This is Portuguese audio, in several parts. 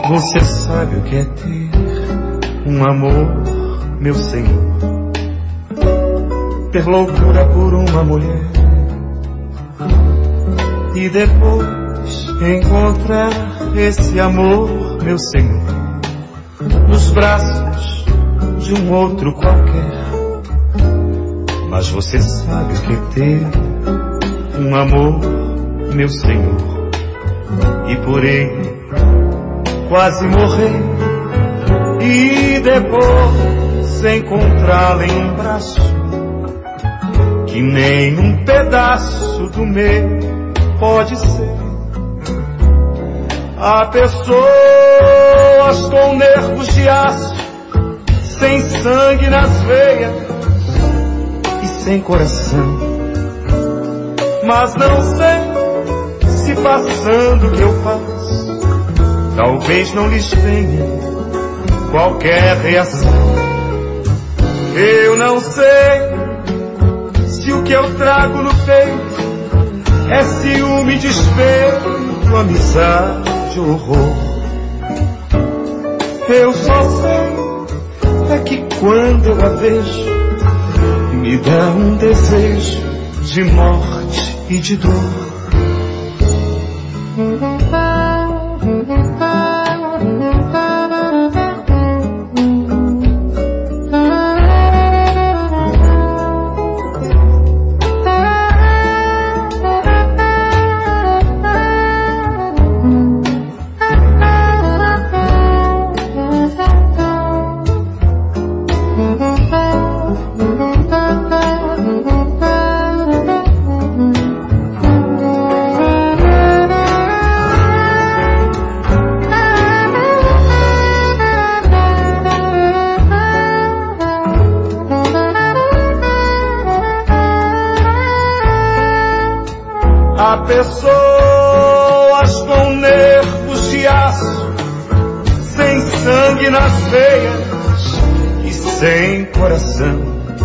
Você sabe o que é ter um amor, meu Senhor? Ter loucura por uma mulher e depois encontrar esse amor, meu Senhor, nos braços de um outro qualquer. Mas você sabe o que é ter um amor, meu Senhor, e por ele quase morrer e depois encontrá-la em um braço que nem um pedaço do meu pode ser. Há pessoas com nervos de aço, sem sangue nas veias e sem coração, mas não sei se passando o que eu faço, talvez não lhes venha qualquer reação. Eu não sei se o que eu trago no peito é ciúme, despeito, amizade, horror. Eu só sei é que quando eu a vejo me dá um desejo de morte e de dor. Há pessoas com nervos de aço, sem sangue nas veias e sem coração,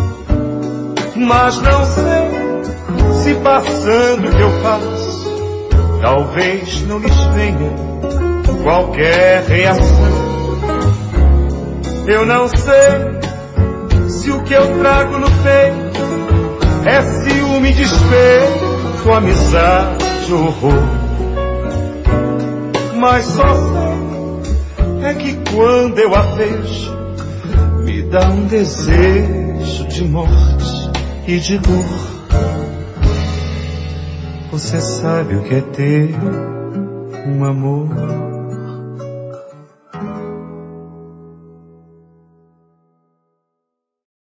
mas não sei se passando o que eu faço, talvez não lhes venha qualquer reação. Eu não sei se o que eu trago no peito é ciúme, despeito, amizade, horror. Mas só sei é que quando eu a vejo me dá um desejo de morte e de dor. Você sabe o que é ter um amor,